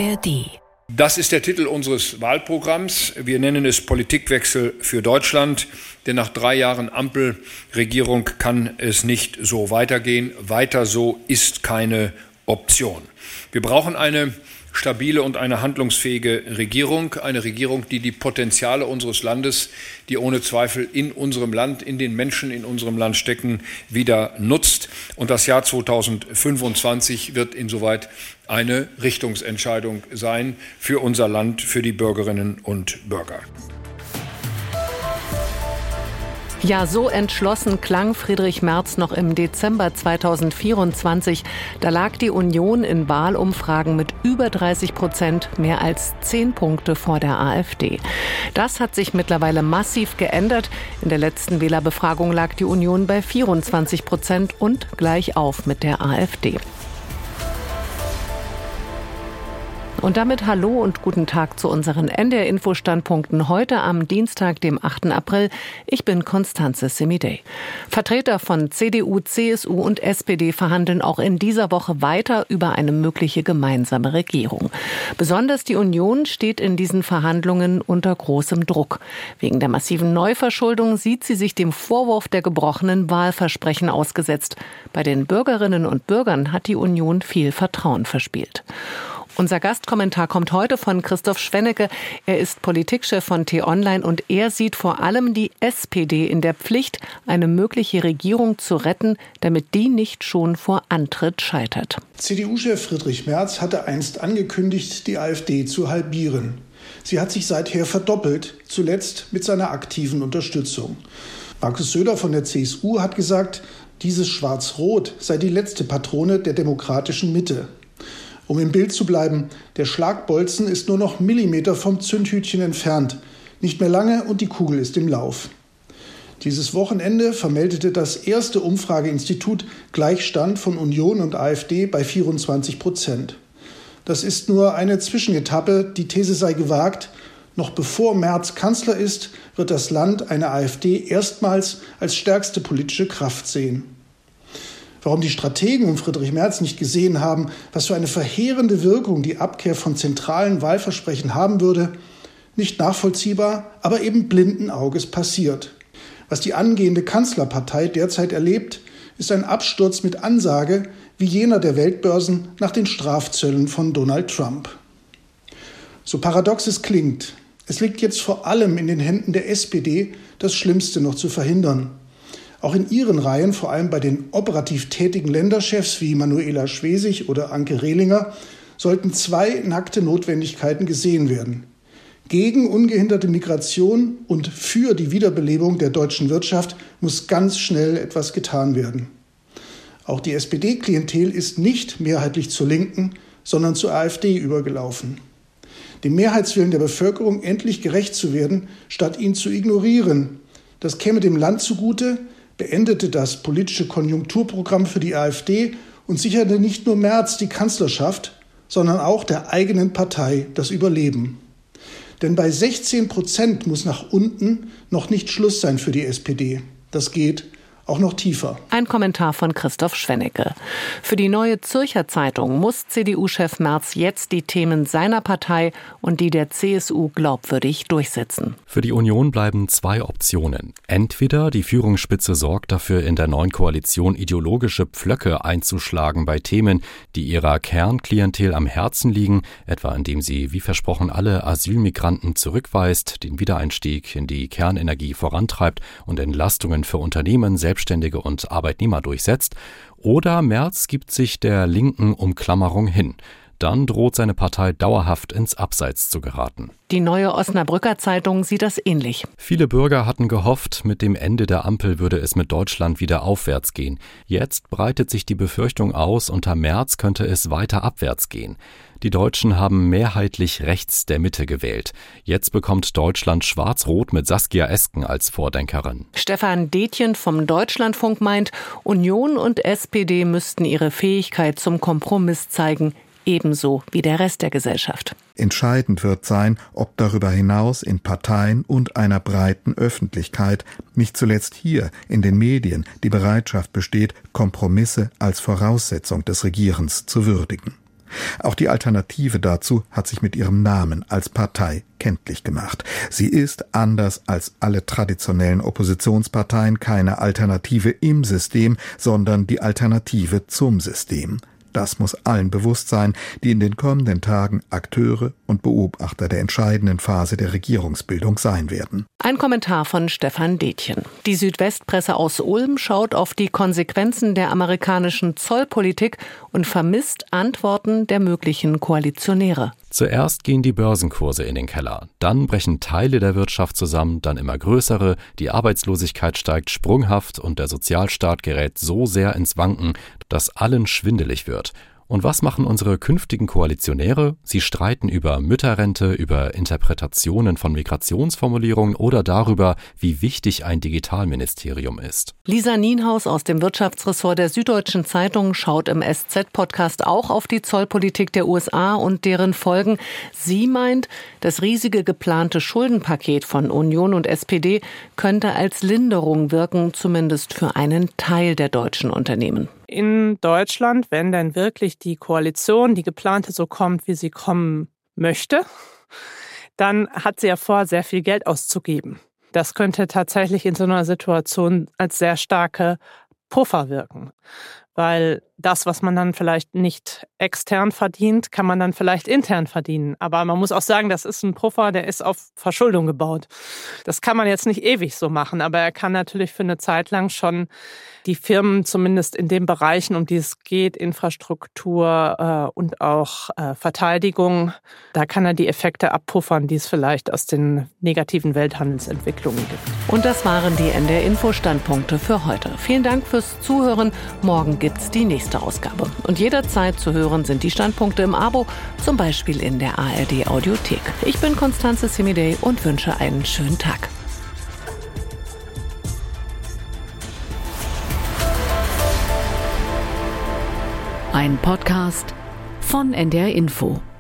ARD. Das ist der Titel unseres Wahlprogramms. Wir nennen es Politikwechsel für Deutschland, denn nach 3 Jahren Ampelregierung kann es nicht so weitergehen. Weiter so ist keine Option. Wir brauchen eine stabile und eine handlungsfähige Regierung, eine Regierung, die die Potenziale unseres Landes, die ohne Zweifel in unserem Land, in den Menschen in unserem Land stecken, wieder nutzt. Und das Jahr 2025 wird insoweit eine Richtungsentscheidung sein für unser Land, für die Bürgerinnen und Bürger. Ja, so entschlossen klang Friedrich Merz noch im Dezember 2024. Da lag die Union in Wahlumfragen mit über 30%, mehr als 10 Punkte vor der AfD. Das hat sich mittlerweile massiv geändert. In der letzten Wählerbefragung lag die Union bei 24% und gleich auf mit der AfD. Und damit hallo und guten Tag zu unseren NDR-Info-Standpunkten heute am Dienstag, dem 8. April. Ich bin Constanze Semidey. Vertreter von CDU, CSU und SPD verhandeln auch in dieser Woche weiter über eine mögliche gemeinsame Regierung. Besonders die Union steht in diesen Verhandlungen unter großem Druck. Wegen der massiven Neuverschuldung sieht sie sich dem Vorwurf der gebrochenen Wahlversprechen ausgesetzt. Bei den Bürgerinnen und Bürgern hat die Union viel Vertrauen verspielt. Unser Gastkommentar kommt heute von Christoph Schwennecke. Er ist Politikchef von T-Online und er sieht vor allem die SPD in der Pflicht, eine mögliche Regierung zu retten, damit die nicht schon vor Antritt scheitert. CDU-Chef Friedrich Merz hatte einst angekündigt, die AfD zu halbieren. Sie hat sich seither verdoppelt, zuletzt mit seiner aktiven Unterstützung. Markus Söder von der CSU hat gesagt, dieses Schwarz-Rot sei die letzte Patrone der demokratischen Mitte. Um im Bild zu bleiben, der Schlagbolzen ist nur noch Millimeter vom Zündhütchen entfernt. Nicht mehr lange und die Kugel ist im Lauf. Dieses Wochenende vermeldete das erste Umfrageinstitut Gleichstand von Union und AfD bei 24%. Das ist nur eine Zwischenetappe. Die These sei gewagt, noch bevor Merz Kanzler ist, wird das Land eine AfD erstmals als stärkste politische Kraft sehen. Warum die Strategen um Friedrich Merz nicht gesehen haben, was für eine verheerende Wirkung die Abkehr von zentralen Wahlversprechen haben würde, nicht nachvollziehbar, aber eben blinden Auges passiert. Was die angehende Kanzlerpartei derzeit erlebt, ist ein Absturz mit Ansage wie jener der Weltbörsen nach den Strafzöllen von Donald Trump. So paradox es klingt, es liegt jetzt vor allem in den Händen der SPD, das Schlimmste noch zu verhindern. Auch in ihren Reihen, vor allem bei den operativ tätigen Länderchefs wie Manuela Schwesig oder Anke Rehlinger, sollten 2 nackte Notwendigkeiten gesehen werden. Gegen ungehinderte Migration und für die Wiederbelebung der deutschen Wirtschaft muss ganz schnell etwas getan werden. Auch die SPD-Klientel ist nicht mehrheitlich zur Linken, sondern zur AfD übergelaufen. Dem Mehrheitswillen der Bevölkerung endlich gerecht zu werden, statt ihn zu ignorieren, das käme dem Land zugute, beendete das politische Konjunkturprogramm für die AfD und sicherte nicht nur Merz die Kanzlerschaft, sondern auch der eigenen Partei das Überleben. Denn bei 16% muss nach unten noch nicht Schluss sein für die SPD. Das geht auch noch tiefer. Ein Kommentar von Christoph Schwennecke. Für die Neue Zürcher Zeitung muss CDU-Chef Merz jetzt die Themen seiner Partei und die der CSU glaubwürdig durchsetzen. Für die Union bleiben 2 Optionen. Entweder die Führungsspitze sorgt dafür, in der neuen Koalition ideologische Pflöcke einzuschlagen bei Themen, die ihrer Kernklientel am Herzen liegen, etwa indem sie, wie versprochen, alle Asylmigranten zurückweist, den Wiedereinstieg in die Kernenergie vorantreibt und Entlastungen für Unternehmen, Selbstständige und Arbeitnehmer durchsetzt, oder Merz gibt sich der linken Umklammerung hin. Dann droht seine Partei dauerhaft ins Abseits zu geraten. Die Neue Osnabrücker Zeitung sieht das ähnlich. Viele Bürger hatten gehofft, mit dem Ende der Ampel würde es mit Deutschland wieder aufwärts gehen. Jetzt breitet sich die Befürchtung aus, unter Merz könnte es weiter abwärts gehen. Die Deutschen haben mehrheitlich rechts der Mitte gewählt. Jetzt bekommt Deutschland Schwarz-Rot mit Saskia Esken als Vordenkerin. Stefan Detjen vom Deutschlandfunk meint, Union und SPD müssten ihre Fähigkeit zum Kompromiss zeigen, ebenso wie der Rest der Gesellschaft. Entscheidend wird sein, ob darüber hinaus in Parteien und einer breiten Öffentlichkeit, nicht zuletzt hier in den Medien, die Bereitschaft besteht, Kompromisse als Voraussetzung des Regierens zu würdigen. Auch die Alternative dazu hat sich mit ihrem Namen als Partei kenntlich gemacht. Sie ist, anders als alle traditionellen Oppositionsparteien, keine Alternative im System, sondern die Alternative zum System. Das muss allen bewusst sein, die in den kommenden Tagen Akteure und Beobachter der entscheidenden Phase der Regierungsbildung sein werden. Ein Kommentar von Stefan Detjen. Die Südwestpresse aus Ulm schaut auf die Konsequenzen der amerikanischen Zollpolitik und vermisst Antworten der möglichen Koalitionäre. Zuerst gehen die Börsenkurse in den Keller, dann brechen Teile der Wirtschaft zusammen, dann immer größere, die Arbeitslosigkeit steigt sprunghaft und der Sozialstaat gerät so sehr ins Wanken, dass allen schwindelig wird. Und was machen unsere künftigen Koalitionäre? Sie streiten über Mütterrente, über Interpretationen von Migrationsformulierungen oder darüber, wie wichtig ein Digitalministerium ist. Lisa Nienhaus aus dem Wirtschaftsressort der Süddeutschen Zeitung schaut im SZ-Podcast auch auf die Zollpolitik der USA und deren Folgen. Sie meint, das riesige geplante Schuldenpaket von Union und SPD könnte als Linderung wirken, zumindest für einen Teil der deutschen Unternehmen. In Deutschland, wenn denn wirklich die Koalition, die geplante, so kommt, wie sie kommen möchte, dann hat sie ja vor, sehr viel Geld auszugeben. Das könnte tatsächlich in so einer Situation als sehr starke Puffer wirken, weil das, was man dann vielleicht nicht extern verdient, kann man dann vielleicht intern verdienen. Aber man muss auch sagen, das ist ein Puffer, der ist auf Verschuldung gebaut. Das kann man jetzt nicht ewig so machen, aber er kann natürlich für eine Zeit lang schon die Firmen zumindest in den Bereichen, um die es geht, Infrastruktur und auch Verteidigung, da kann er die Effekte abpuffern, die es vielleicht aus den negativen Welthandelsentwicklungen gibt. Und das waren die NDR-Info-Standpunkte für heute. Vielen Dank fürs Zuhören. Morgen gibt's die nächste Ausgabe. Und jederzeit zu hören sind die Standpunkte im Abo, zum Beispiel in der ARD-Audiothek. Ich bin Constanze Semidey und wünsche einen schönen Tag. Ein Podcast von NDR Info.